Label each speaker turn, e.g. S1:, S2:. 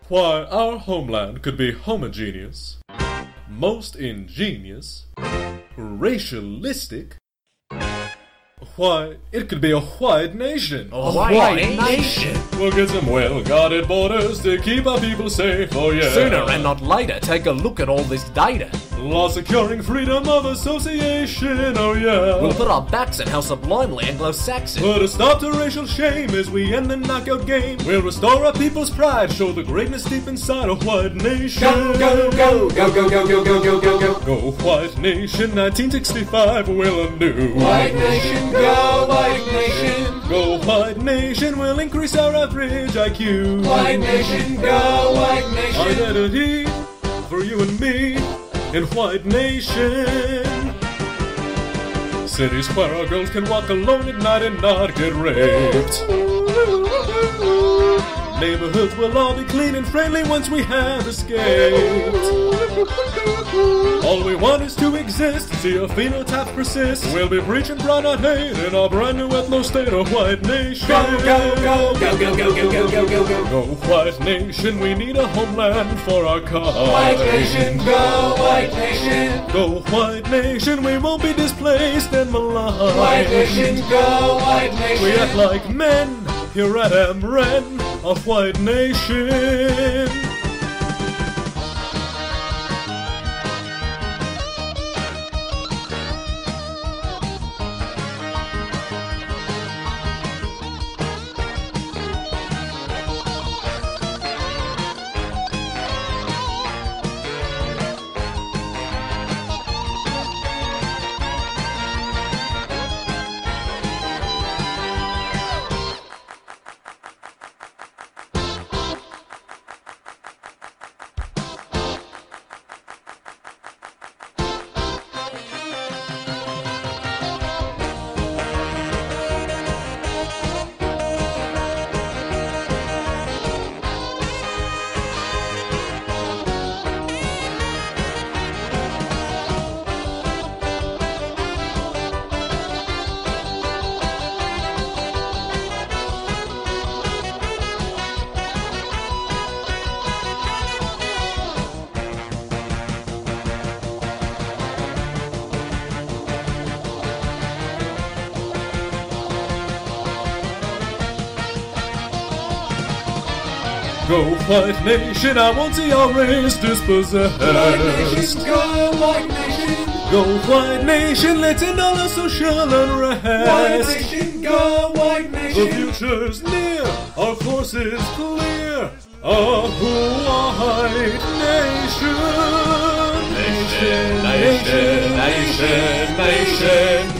S1: Why, our homeland could be homogeneous, most ingenious, racialistic. Why, it could be a white nation.
S2: A white nation.
S1: We'll get some well-guarded borders to keep our people safe, oh yeah.
S2: Sooner and not later, take a look at all this data.
S1: Law securing freedom of association, oh yeah.
S2: We'll put our backs in how sublimely Anglo-Saxon.
S1: Put a stop to racial shame as we end the knockout game. We'll restore our people's pride, show the greatness deep inside a white nation.
S3: Go, go, go, go, go, go, go, go, go, go.
S1: Go white nation, 1965 will undo.
S3: White nation, go white nation.
S1: Go white nation, we'll increase our average IQ.
S3: White nation, go white nation.
S1: Identity for you and me in white nation. Cities where our girls can walk alone at night and not get raped. Neighborhoods will all be clean and friendly once we have escaped. All we want is to exist, see our phenotype persist. We'll be preaching brown not hate in our brand new ethno-state of white nation.
S3: Go, go, go, go, go, go, go, go, go, go, go.
S1: Go white nation, we need a homeland for our cause.
S3: White nation, go white nation.
S1: Go white nation, we won't be displaced and maligned.
S3: White nation, go white nation.
S1: We act like men here at Amren, a white nation. Go white nation, I won't see our race dispossessed.
S3: White nation, go white nation.
S1: Go white nation, let's end all our social unrest.
S3: White nation, go white
S1: The
S3: nation.
S1: future's near, our course is clear. A white nation.
S2: Nation, nation, nation, nation.